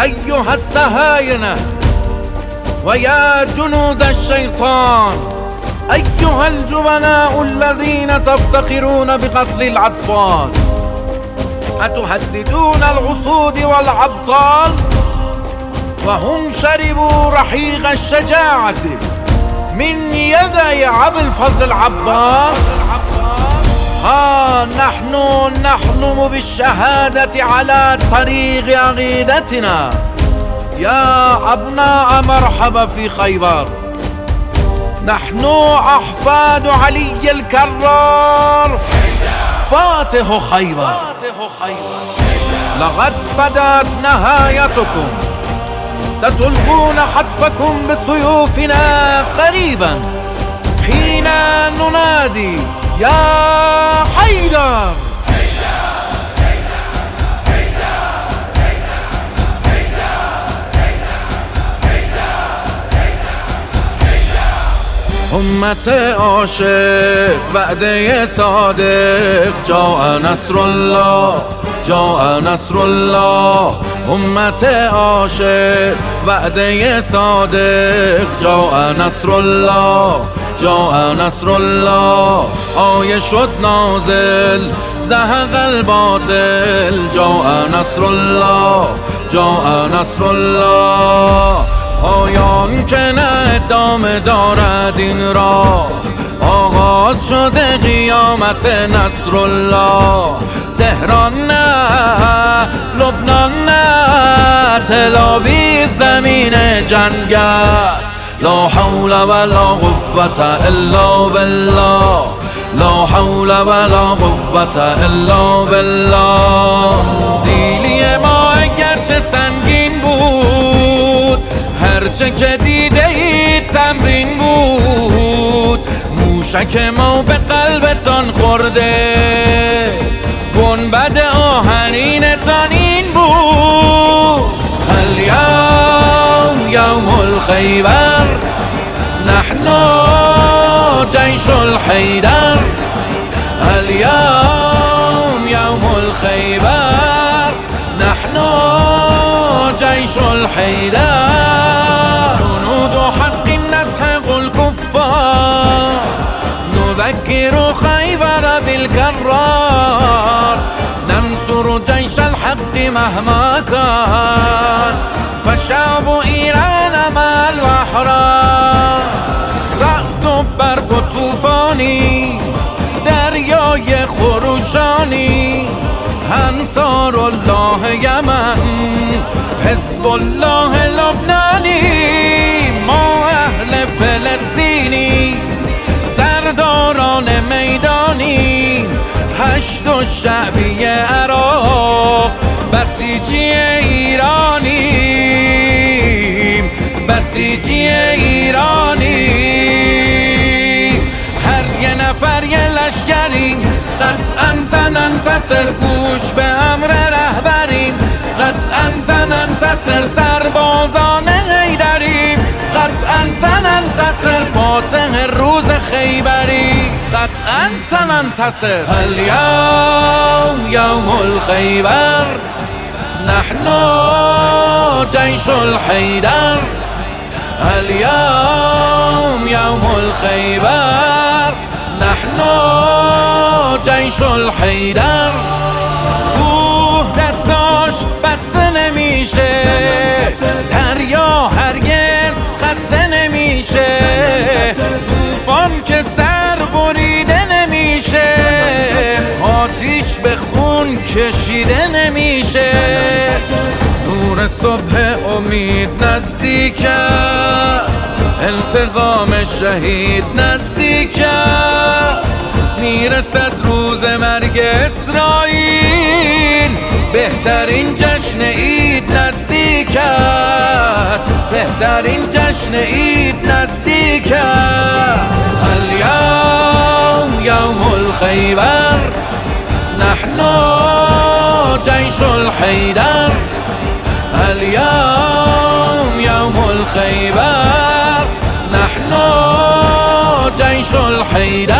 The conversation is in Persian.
أيها السهاينة ويا جنود الشيطان، أيها الجبناء الذين تفتخرون بقتل الأطفال، أتهددون العصود والأبطال وهم شربوا رحيق الشجاعة من يدي أبي الفضل عباس؟ ها نحن نحلم بالشهادة على طريق عقيدتنا. يا أبناء مرحبا في خيبر، نحن أحفاد علي الكرار فاتح خيبر. لقد بدأت نهايتكم، ستلقون حتفكم بسيوفنا قريبا حين ننادي يا حيدر. أمة عاشق وعده صادق، جاء نصر الله جاء نصر الله. أمة عاشق وعده صادق، جاء نصر الله جاء نصر الله. آیه شد نازل زهق الباطل، جاء نصر الله جاء نصر الله. پایان که نه ادامه دارد این راه، آغاز شده قیامت نصر الله. تهران نه، لبنان نه، تل‌آویو زمین جنگ است. لا حول ولا قوة الا بالله، لا حول ولا قوة الا بالله. سیلی ما اگرچه سنگین بود، هرچه که دیده اید تمرین بود. موشک ما به قلبتان خورده، گنبد آهنینتان این بود. الیوم یوم الخیبر، نحن جیش الحیدر. الیوم یوم الخیبر، نحن جیش الحیدر. جنود حق نسحق الكفار، نذكر خيبر بالكرار. ننصر جيش الحق مهما كان، فشعب ایران مع الأحرار. رعد و برق و طوفانی، دریای خروشانی، انصار الله یمن، حزب الله لبنانی. ما اهل فلسطینی، سرداران میدانی، هشت و شعبی عراق، بسیجی ایرانیم، بسیجی ایرانی. هر یه نفر یه لشکریم، قطعاً سننتصر. گوش به امر رهبریم، قطعاً سننتصر. سربازان حیدریم، قطعاً سننتصر. فاتح روز خیبری، قطعاً سننتصر. الیوم یوم الخیبر، نحن جیش الحیدر. الیوم یوم الخیبر، نحن جیش الحیدر. کوه دستاش بسته نمیشه، دریا هرگز خسته نمیشه. طوفان که سر بریده نمیشه، آتیش به خون کشیده نمیشه. نور صبح امید نزدیک است، انتقام شهید نزدیک است. میرسد روز مرگ اسرائیل، بهترین جشن عید نزدیک است، بهترین جشن عید نزدیک است. الیوم یوم الخیبر، نحن جیش الحیدر. الیوم یوم الخیبر، نحن جیش الحیدر.